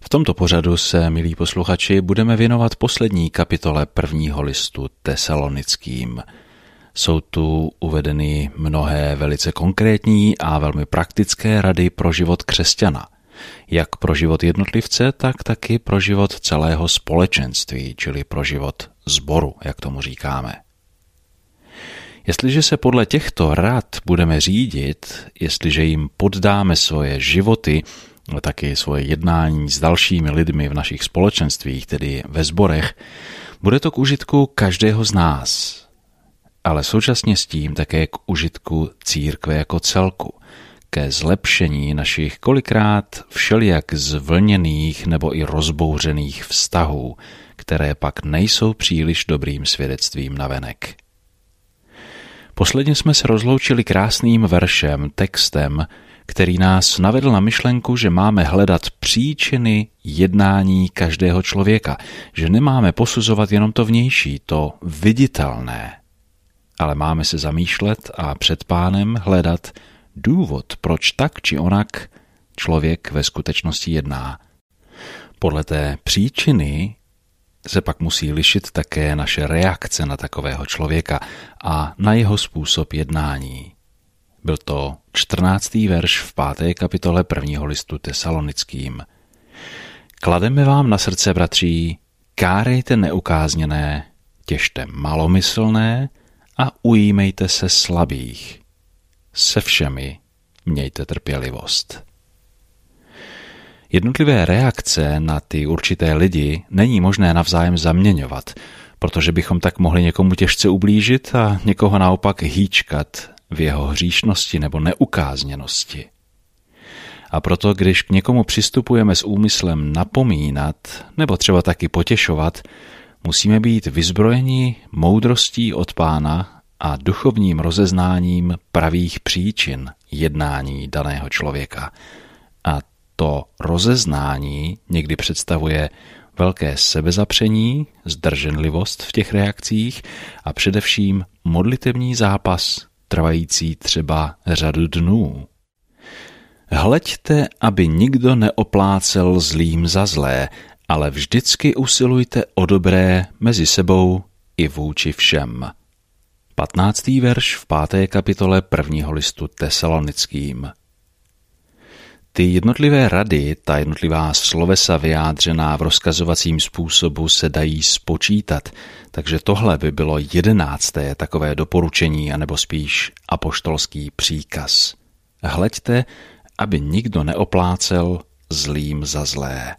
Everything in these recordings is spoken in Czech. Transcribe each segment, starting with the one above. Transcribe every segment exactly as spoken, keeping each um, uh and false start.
tomto pořadu se, milí posluchači, budeme věnovat poslední kapitole prvního listu Tesalonickým. Jsou tu uvedeny mnohé velice konkrétní a velmi praktické rady pro život křesťana. Jak pro život jednotlivce, tak taky pro život celého společenství, čili pro život sboru, jak tomu říkáme. Jestliže se podle těchto rad budeme řídit, jestliže jim poddáme svoje životy, taky svoje jednání s dalšími lidmi v našich společenstvích, tedy ve sborech, bude to k užitku každého z nás, ale současně s tím také k užitku církve jako celku, ke zlepšení našich kolikrát všelijak zvlněných nebo i rozbouřených vztahů, které pak nejsou příliš dobrým svědectvím navenek. Posledně jsme se rozloučili krásným veršem, textem, který nás navedl na myšlenku, že máme hledat příčiny jednání každého člověka, že nemáme posuzovat jenom to vnější, to viditelné, ale máme se zamýšlet a před Pánem hledat důvod, proč tak či onak člověk ve skutečnosti jedná. Podle té příčiny se pak musí lišit také naše reakce na takového člověka a na jeho způsob jednání. Byl to čtrnáctý verš v páté kapitole prvního listu Tesalonickým. Klademe vám na srdce, bratří, kárejte neukázněné, těžte malomyslné a ujímejte se slabých. Se všemi mějte trpělivost. Jednotlivé reakce na ty určité lidi není možné navzájem zaměňovat, protože bychom tak mohli někomu těžce ublížit a někoho naopak hýčkat v jeho hříšnosti nebo neukázněnosti. A proto, když k někomu přistupujeme s úmyslem napomínat nebo třeba taky potěšovat, musíme být vyzbrojeni moudrostí od Pána a duchovním rozeznáním pravých příčin jednání daného člověka. A to rozeznání někdy představuje velké sebezapření, zdrženlivost v těch reakcích a především modlitevní zápas, trvající třeba řadu dnů. Hleďte, aby nikdo neoplácel zlým za zlé, ale vždycky usilujte o dobré mezi sebou i vůči všem. patnáctý verš v páté kapitole prvního listu Tesalonickým. Ty jednotlivé rady, ta jednotlivá slovesa vyjádřená v rozkazovacím způsobu se dají spočítat, takže tohle by bylo jedenácté takové doporučení, anebo spíš apoštolský příkaz. Hleďte, aby nikdo neoplácel zlým za zlé.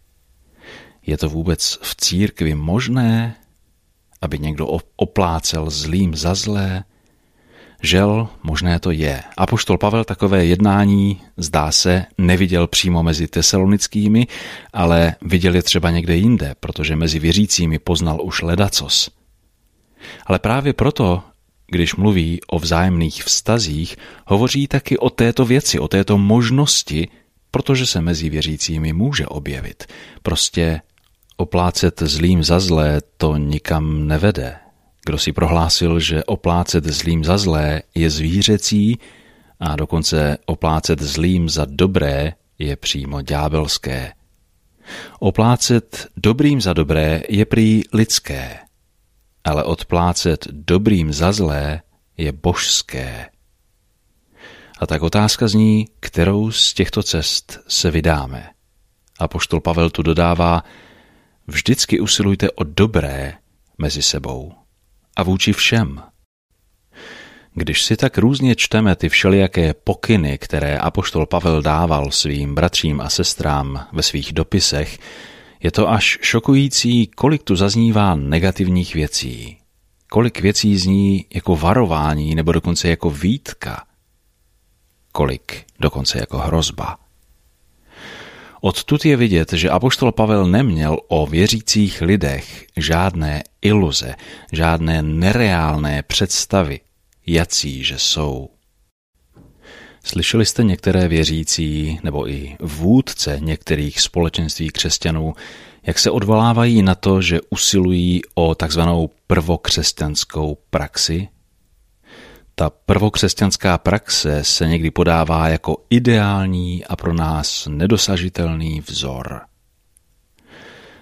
Je to vůbec v církvi možné, aby někdo oplácel zlým za zlé? Žel, možné to je. Apoštol Pavel takové jednání, zdá se, neviděl přímo mezi tesalonickými, ale viděl je třeba někde jinde, protože mezi věřícími poznal už ledacos. Ale právě proto, když mluví o vzájemných vztazích, hovoří taky o této věci, o této možnosti, protože se mezi věřícími může objevit. Prostě oplácet zlým za zlé to nikam nevede. Kdo si prohlásil, že oplácet zlým za zlé je zvířecí a dokonce oplácet zlým za dobré je přímo ďábelské. Oplácet dobrým za dobré je prý lidské, ale odplácet dobrým za zlé je božské. A tak otázka zní, kterou z těchto cest se vydáme. Apoštol Pavel tu dodává, vždycky usilujte o dobré mezi sebou a vůči všem. Když si tak různě čteme ty všelijaké pokyny, které apoštol Pavel dával svým bratřím a sestrám ve svých dopisech, je to až šokující, kolik tu zaznívá negativních věcí. Kolik věcí zní jako varování nebo dokonce jako výtka. Kolik dokonce jako hrozba. Odtud je vidět, že apoštol Pavel neměl o věřících lidech žádné iluze, žádné nereálné představy, jací že jsou. Slyšeli jste některé věřící nebo i vůdce některých společenství křesťanů, jak se odvolávají na to, že usilují o takzvanou prvokřesťanskou praxi? Ta prvokřesťanská praxe se někdy podává jako ideální a pro nás nedosažitelný vzor.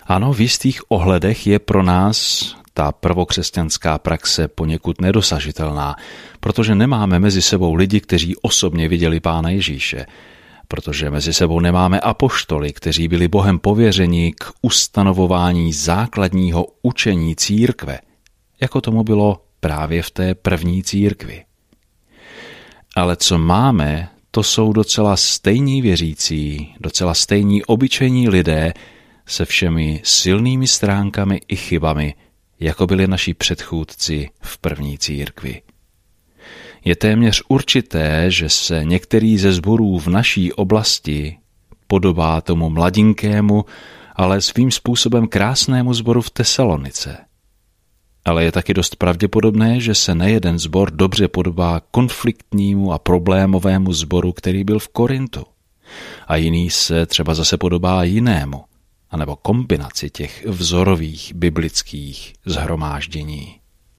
Ano, v jistých ohledech je pro nás ta prvokřesťanská praxe poněkud nedosažitelná, protože nemáme mezi sebou lidi, kteří osobně viděli Pána Ježíše, protože mezi sebou nemáme apoštoly, kteří byli Bohem pověřeni k ustanovování základního učení církve, jako tomu bylo právě v té první církvi. Ale co máme, to jsou docela stejní věřící, docela stejní obyčejní lidé se všemi silnými stránkami i chybami, jako byli naši předchůdci v první církvi. Je téměř určité, že se některý ze sborů v naší oblasti podobá tomu mladinkému, ale svým způsobem krásnému sboru v Tesalonice. Ale je taky dost pravděpodobné, že se nejeden sbor dobře podobá konfliktnímu a problémovému sboru, který byl v Korintu. A jiný se třeba zase podobá jinému, anebo kombinaci těch vzorových biblických shromáždění.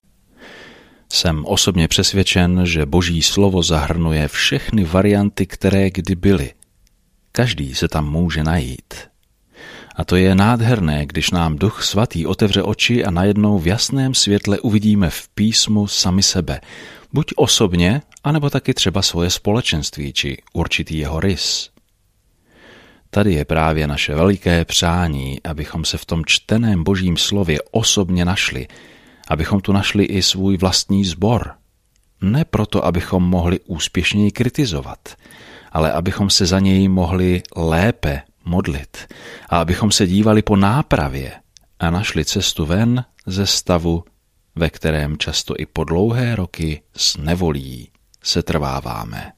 Jsem osobně přesvědčen, že Boží slovo zahrnuje všechny varianty, které kdy byly. Každý se tam může najít. A to je nádherné, když nám Duch Svatý otevře oči a najednou v jasném světle uvidíme v písmu sami sebe, buď osobně, anebo taky třeba svoje společenství či určitý jeho rys. Tady je právě naše veliké přání, abychom se v tom čteném Božím slově osobně našli, abychom tu našli i svůj vlastní sbor. Ne proto, abychom mohli úspěšněji kritizovat, ale abychom se za něj mohli lépe modlit a abychom se dívali po nápravě a našli cestu ven ze stavu, ve kterém často i po dlouhé roky s nevolí se trváváme.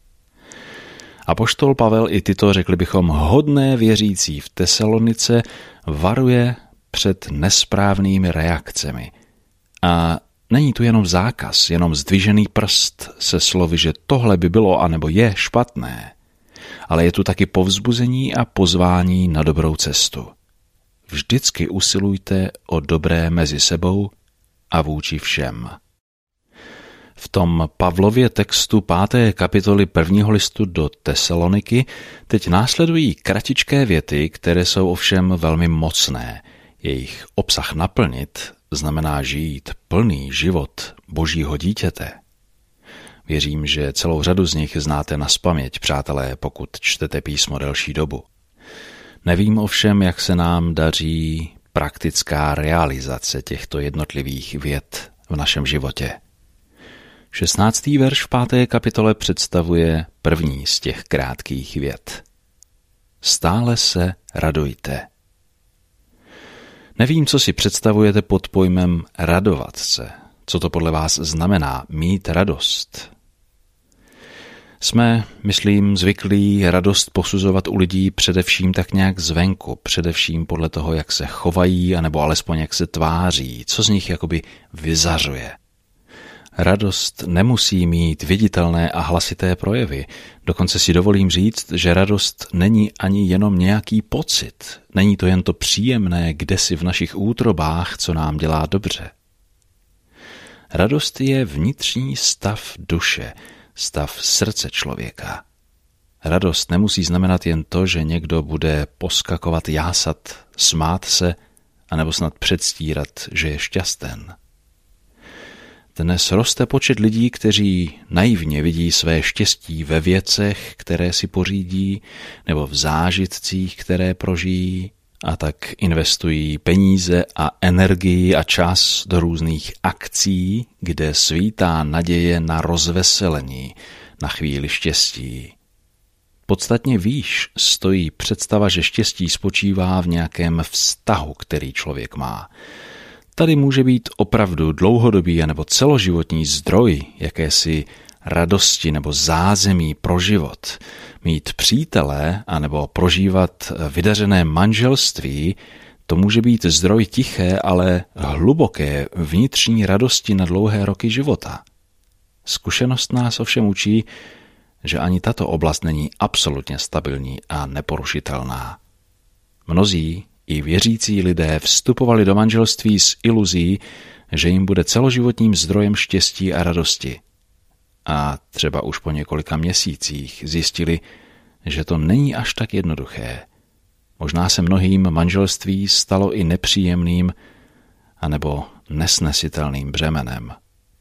Apoštol Pavel i tyto, řekli bychom, hodné věřící v Tesalonice varuje před nesprávnými reakcemi. A není tu jenom zákaz, jenom zdvižený prst se slovy, že tohle by bylo anebo je špatné, ale je tu taky povzbuzení a pozvání na dobrou cestu. Vždycky usilujte o dobré mezi sebou a vůči všem. V tom Pavlově textu páté kapitoly prvního listu do Tesaloniky teď následují kratičké věty, které jsou ovšem velmi mocné. Jejich obsah naplnit znamená žít plný život Božího dítěte. Věřím, že celou řadu z nich znáte nazpaměť, přátelé, pokud čtete písmo delší dobu. Nevím ovšem, jak se nám daří praktická realizace těchto jednotlivých vět v našem životě. šestnáctý verš v páté kapitole představuje první z těch krátkých vět. Stále se radujte. Nevím, co si představujete pod pojmem radovat se. Co to podle vás znamená mít radost? Jsme, myslím, zvyklí radost posuzovat u lidí především tak nějak zvenku, především podle toho, jak se chovají, anebo alespoň jak se tváří, co z nich jakoby vyzařuje. Radost nemusí mít viditelné a hlasité projevy. Dokonce si dovolím říct, že radost není ani jenom nějaký pocit. Není to jen to příjemné kdesi v našich útrobách, co nám dělá dobře. Radost je vnitřní stav duše, stav srdce člověka. Radost nemusí znamenat jen to, že někdo bude poskakovat, jásat, smát se, anebo snad předstírat, že je šťasten. Dnes roste počet lidí, kteří naivně vidí své štěstí ve věcech, které si pořídí, nebo v zážitcích, které prožijí, a tak investují peníze a energii a čas do různých akcí, kde svítá naděje na rozveselení, na chvíli štěstí. Podstatně výš stojí představa, že štěstí spočívá v nějakém vztahu, který člověk má. Tady může být opravdu dlouhodobý nebo celoživotní zdroj jakési radosti nebo zázemí pro život. Mít přítele anebo prožívat vydařené manželství, to může být zdroj tiché, ale hluboké vnitřní radosti na dlouhé roky života. Zkušenost nás ovšem učí, že ani tato oblast není absolutně stabilní a neporušitelná. Mnozí i věřící lidé vstupovali do manželství s iluzí, že jim bude celoživotním zdrojem štěstí a radosti. A třeba už po několika měsících zjistili, že to není až tak jednoduché. Možná se mnohým manželství stalo i nepříjemným anebo nesnesitelným břemenem.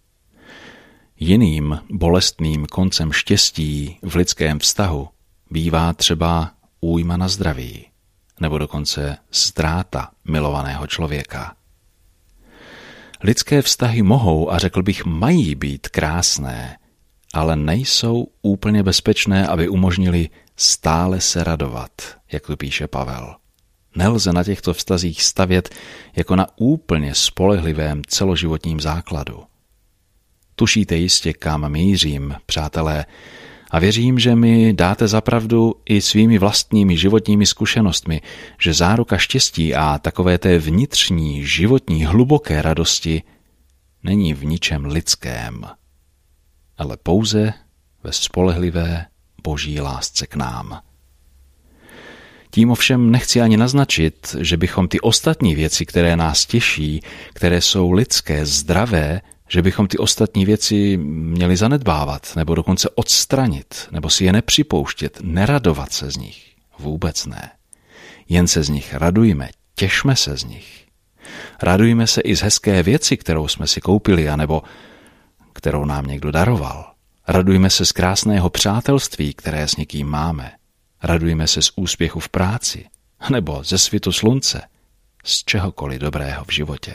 Jiným bolestným koncem štěstí v lidském vztahu bývá třeba újma na zdraví nebo dokonce ztráta milovaného člověka. Lidské vztahy mohou a řekl bych mají být krásné, ale nejsou úplně bezpečné, aby umožnili stále se radovat, jak tu píše Pavel. Nelze na těchto vztazích stavět jako na úplně spolehlivém celoživotním základu. Tušíte jistě, kam mířím, přátelé, a věřím, že mi dáte za pravdu i svými vlastními životními zkušenostmi, že záruka štěstí a takové té vnitřní, životní, hluboké radosti není v ničem lidském, ale pouze ve spolehlivé boží lásce k nám. Tím ovšem nechci ani naznačit, že bychom ty ostatní věci, které nás těší, které jsou lidské, zdravé, že bychom ty ostatní věci měli zanedbávat, nebo dokonce odstranit, nebo si je nepřipouštět, neradovat se z nich. Vůbec ne. Jen se z nich radujme, těšme se z nich. Radujme se i z hezké věci, kterou jsme si koupili, anebo kterou nám někdo daroval. Radujme se z krásného přátelství, které s někým máme. Radujme se z úspěchu v práci, nebo ze svitu slunce, z čehokoliv dobrého v životě.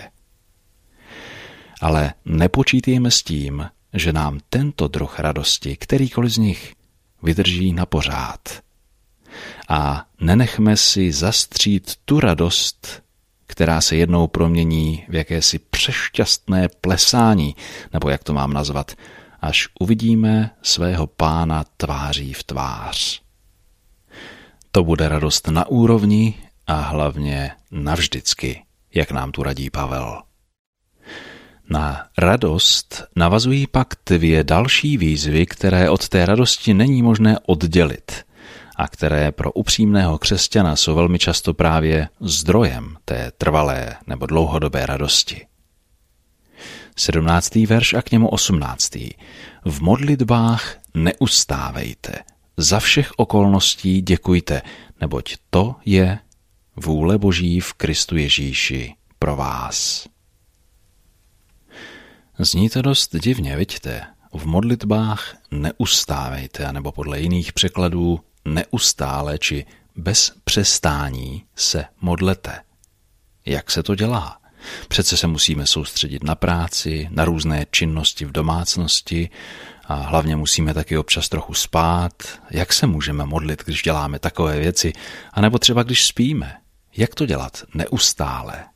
Ale nepočítejme s tím, že nám tento druh radosti, kterýkoliv z nich, vydrží na pořád. A nenechme si zastřít tu radost, která se jednou promění v jakési přešťastné plesání, nebo jak to mám nazvat, až uvidíme svého Pána tváří v tvář. To bude radost na úrovni a hlavně navždycky, jak nám tu radí Pavel. Na radost navazují pak dvě další výzvy, které od té radosti není možné oddělit a které pro upřímného křesťana jsou velmi často právě zdrojem té trvalé nebo dlouhodobé radosti. sedmnáctý verš a k němu osmnáctý. V modlitbách neustávejte, za všech okolností děkujte, neboť to je vůle Boží v Kristu Ježíši pro vás. Zní to dost divně, vidíte? V modlitbách neustávejte, nebo podle jiných překladů neustále či bez přestání se modlete. Jak se to dělá? Přece se musíme soustředit na práci, na různé činnosti v domácnosti a hlavně musíme taky občas trochu spát. Jak se můžeme modlit, když děláme takové věci? A nebo třeba když spíme? Jak to dělat neustále?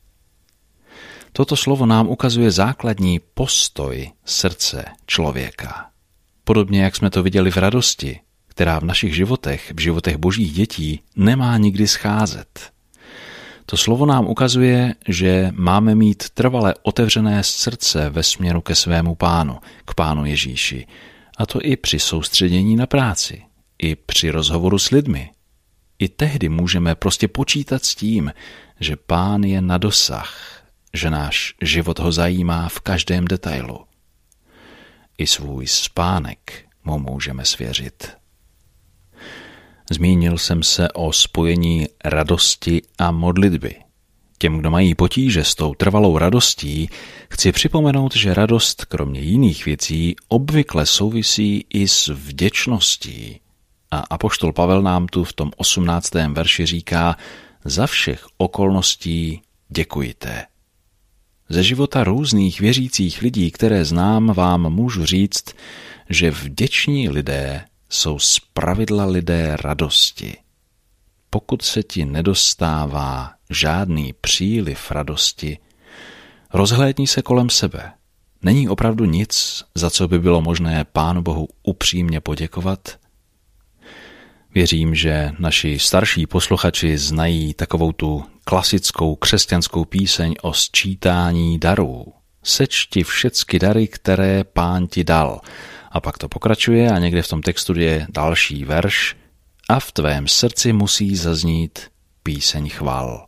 Toto slovo nám ukazuje základní postoj srdce člověka. Podobně, jak jsme to viděli v radosti, která v našich životech, v životech božích dětí, nemá nikdy scházet. To slovo nám ukazuje, že máme mít trvale otevřené srdce ve směru ke svému Pánu, k Pánu Ježíši. A to i při soustředění na práci, i při rozhovoru s lidmi. I tehdy můžeme prostě počítat s tím, že Pán je na dosah, že náš život ho zajímá v každém detailu. I svůj spánek mu můžeme svěřit. Zmínil jsem se o spojení radosti a modlitby. Těm, kdo mají potíže s tou trvalou radostí, chci připomenout, že radost, kromě jiných věcí, obvykle souvisí i s vděčností. A apoštol Pavel nám tu v tom osmnáctém verši říká: za všech okolností děkujte. Ze života různých věřících lidí, které znám, vám můžu říct, že vděční lidé jsou zpravidla lidé radosti. Pokud se ti nedostává žádný příliv radosti, rozhlédni se kolem sebe. Není opravdu nic, za co by bylo možné Pánu Bohu upřímně poděkovat? Věřím, že naši starší posluchači znají takovou tu klasickou křesťanskou píseň o sčítání darů. Sečti všecky dary, které Pán ti dal. A pak to pokračuje a někde v tom textu je další verš: a v tvém srdci musí zaznít píseň chval.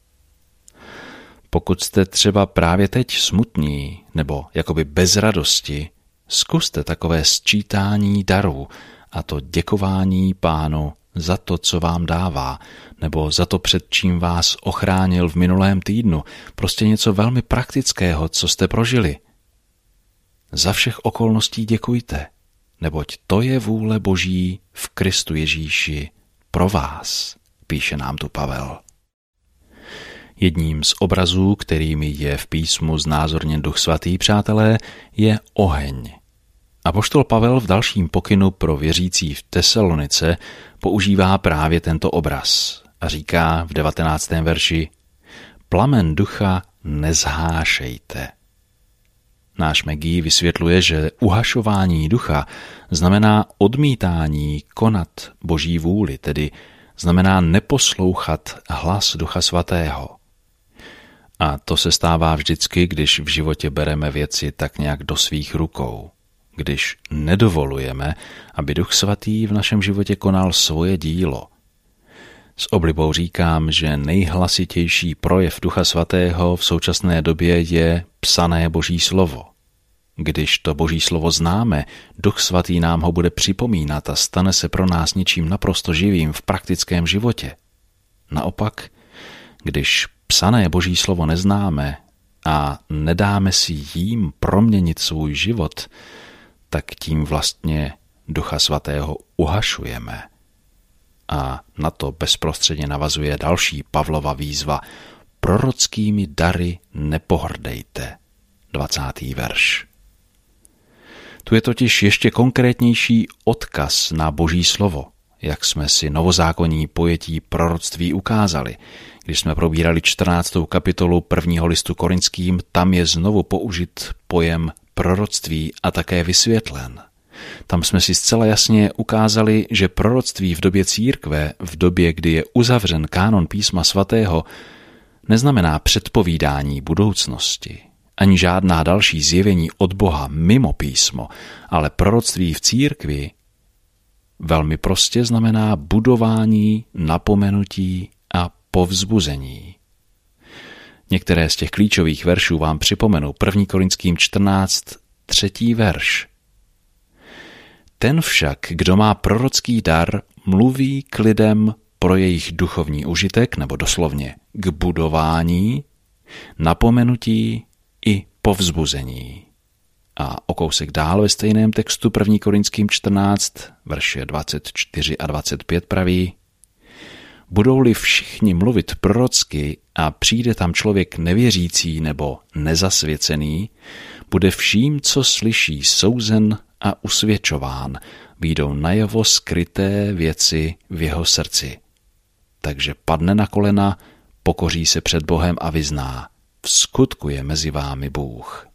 Pokud jste třeba právě teď smutní nebo jakoby bez radosti, zkuste takové sčítání darů a to děkování Pánu za to, co vám dává, nebo za to, před čím vás ochránil v minulém týdnu, prostě něco velmi praktického, co jste prožili. Za všech okolností děkujte, neboť to je vůle Boží v Kristu Ježíši pro vás, píše nám tu Pavel. Jedním z obrazů, kterými je v písmu znázorněn Duch Svatý, přátelé, je oheň. Apoštol Pavel v dalším pokynu pro věřící v Tesalonice používá právě tento obraz a říká v devatenáctém verši: Plamen ducha nezhášejte. Náš Maggie vysvětluje, že uhašování ducha znamená odmítání konat Boží vůli, tedy znamená neposlouchat hlas Ducha Svatého. A to se stává vždycky, když v životě bereme věci tak nějak do svých rukou. Když nedovolujeme, aby Duch Svatý v našem životě konal svoje dílo. S oblibou říkám, že nejhlasitější projev Ducha Svatého v současné době je psané Boží slovo. Když to Boží slovo známe, Duch Svatý nám ho bude připomínat a stane se pro nás něčím naprosto živým v praktickém životě. Naopak, když psané Boží slovo neznáme a nedáme si jím proměnit svůj život, tak tím vlastně Ducha Svatého uhašujeme. A na to bezprostředně navazuje další Pavlova výzva: prorockými dary nepohrdejte. dvacátý verš. Tu je totiž ještě konkrétnější odkaz na Boží slovo, jak jsme si novozákonní pojetí proroctví ukázali. Když jsme probírali čtrnáctou kapitolu prvního listu Korinským, tam je znovu použit pojem proroctví a také vysvětlen. Tam jsme si zcela jasně ukázali, že proroctví v době církve, v době, kdy je uzavřen kánon písma svatého, neznamená předpovídání budoucnosti, ani žádná další zjevení od Boha mimo písmo, ale proroctví v církvi velmi prostě znamená budování, napomenutí a povzbuzení. Některé z těch klíčových veršů vám připomenu. první Korinským čtrnáct, třetí verš. Ten však, kdo má prorocký dar, mluví k lidem pro jejich duchovní užitek, nebo doslovně k budování, napomenutí i povzbuzení. A o kousek dál ve stejném textu první Korinským čtrnáct, verše dvacet čtyři a dvacet pět praví: budou-li všichni mluvit prorocky a přijde tam člověk nevěřící nebo nezasvěcený, bude vším, co slyší, souzen a usvědčován, vyjdou najevo skryté věci v jeho srdci. Takže padne na kolena, pokoří se před Bohem a vyzná: v skutku je mezi vámi Bůh.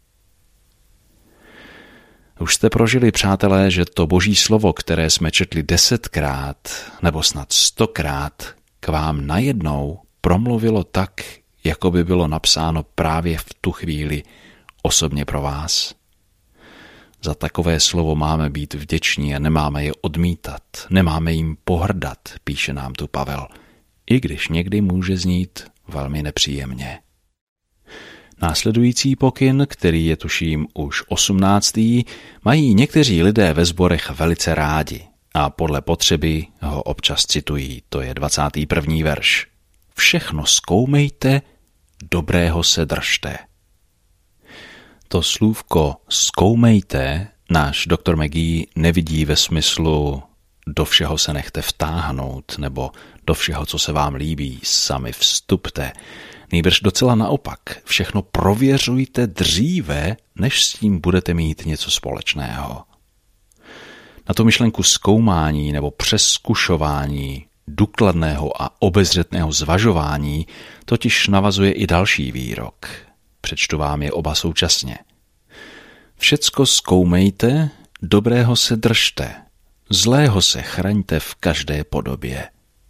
Už jste prožili, přátelé, že to Boží slovo, které jsme četli desetkrát nebo snad stokrát, k vám najednou promluvilo tak, jako by bylo napsáno právě v tu chvíli osobně pro vás? Za takové slovo máme být vděční a nemáme je odmítat, nemáme jim pohrdat, píše nám tu Pavel, i když někdy může znít velmi nepříjemně. Následující pokyn, který je tuším už osmnáctý, mají někteří lidé ve sborech velice rádi a podle potřeby ho občas citují, to je dvacátý první verš. Všechno zkoumejte, dobrého se držte. To slůvko zkoumejte náš doktor Maggie nevidí ve smyslu do všeho se nechte vtáhnout nebo do všeho, co se vám líbí, sami vstupte. Nýbrž docela naopak, všechno prověřujte dříve, než s tím budete mít něco společného. Na tu myšlenku zkoumání nebo přezkušování, důkladného a obezřetného zvažování totiž navazuje i další výrok. Přečtu vám je oba současně. Všecko zkoumejte, dobrého se držte, zlého se chraňte v každé podobě.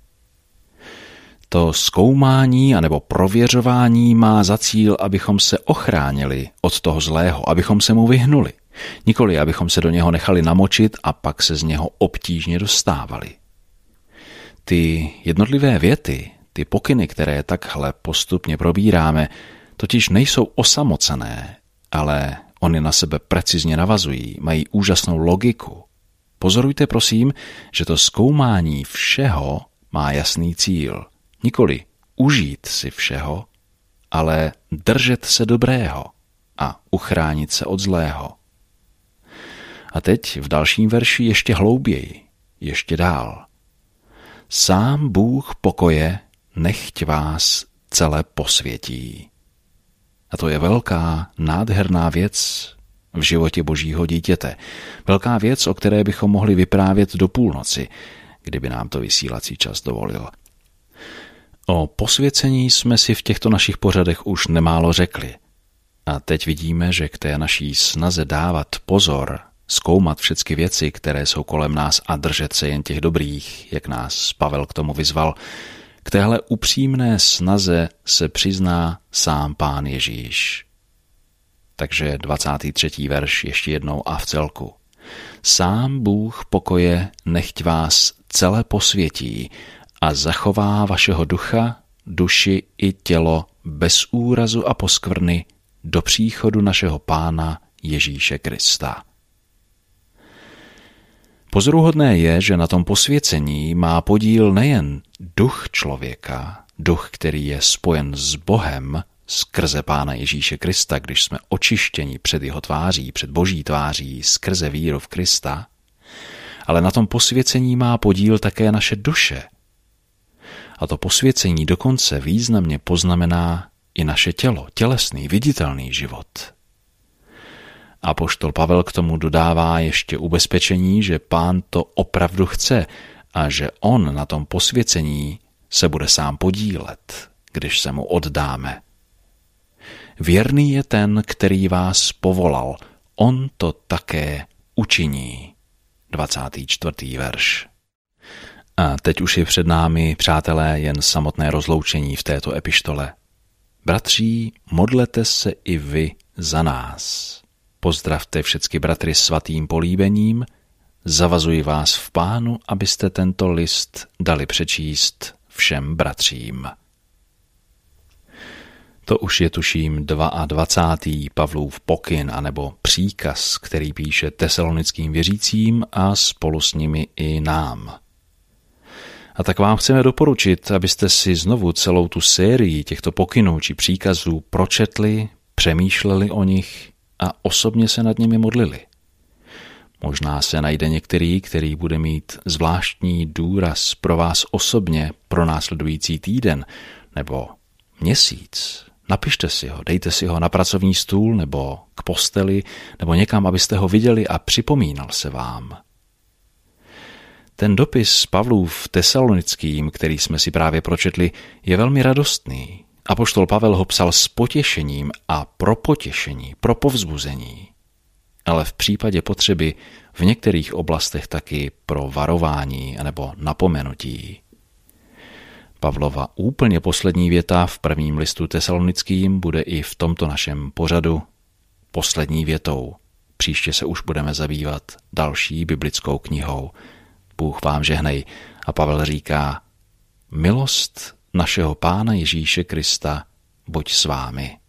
To zkoumání anebo prověřování má za cíl, abychom se ochránili od toho zlého, abychom se mu vyhnuli. Nikoli, abychom se do něho nechali namočit a pak se z něho obtížně dostávali. Ty jednotlivé věty, ty pokyny, které takhle postupně probíráme, totiž nejsou osamocené, ale oni na sebe precizně navazují, mají úžasnou logiku. Pozorujte prosím, že to zkoumání všeho má jasný cíl. Nikoli užít si všeho, ale držet se dobrého a uchránit se od zlého. A teď v dalším verši ještě hlouběji, ještě dál. Sám Bůh pokoje nechť vás celé posvětí. A to je velká, nádherná věc v životě Božího dítěte. Velká věc, o které bychom mohli vyprávět do půlnoci, kdyby nám to vysílací čas dovolil. O posvěcení jsme si v těchto našich pořadech už nemálo řekli. A teď vidíme, že k té naší snaze dávat pozor, zkoumat všechny věci, které jsou kolem nás a držet se jen těch dobrých, jak nás Pavel k tomu vyzval, k téhle upřímné snaze se přizná sám Pán Ježíš. Takže dvacátý třetí verš ještě jednou a v celku. Sám Bůh pokoje nechť vás celé posvětí a zachová vašeho ducha, duši i tělo bez úrazu a poskvrny do příchodu našeho Pána Ježíše Krista. Pozoruhodné je, že na tom posvěcení má podíl nejen duch člověka, duch, který je spojen s Bohem skrze Pána Ježíše Krista, když jsme očištěni před jeho tváří, před Boží tváří, skrze víru v Krista, ale na tom posvěcení má podíl také naše duše. A to posvěcení dokonce významně poznamená i naše tělo, tělesný, viditelný život. Apoštol Pavel k tomu dodává ještě ubezpečení, že Pán to opravdu chce a že on na tom posvěcení se bude sám podílet, když se mu oddáme. Věrný je ten, který vás povolal, on to také učiní. dvacátý čtvrtý verš. A teď už je před námi, přátelé, jen samotné rozloučení v této epištole. Bratří, modlete se i vy za nás. Pozdravte všechny bratry svatým políbením, zavazuji vás v Pánu, abyste tento list dali přečíst všem bratřím. To už je tuším dvacátý druhý Pavlův pokyn anebo příkaz, který píše tesalonickým věřícím a spolu s nimi i nám. A tak vám chceme doporučit, abyste si znovu celou tu sérii těchto pokynů či příkazů pročetli, přemýšleli o nich a osobně se nad nimi modlili. Možná se najde některý, který bude mít zvláštní důraz pro vás osobně pro následující týden nebo měsíc. Napište si ho, dejte si ho na pracovní stůl nebo k posteli nebo někam, abyste ho viděli a připomínal se vám. Ten dopis Pavlův tesalonickým, který jsme si právě pročetli, je velmi radostný. Apoštol Pavel ho psal s potěšením a pro potěšení, pro povzbuzení. Ale v případě potřeby v některých oblastech taky pro varování nebo napomenutí. Pavlova úplně poslední věta v prvním listu tesalonickým bude i v tomto našem pořadu poslední větou. Příště se už budeme zabývat další biblickou knihou. Bůh vám žehnej. A Pavel říká, milost našeho Pána Ježíše Krista buď s vámi.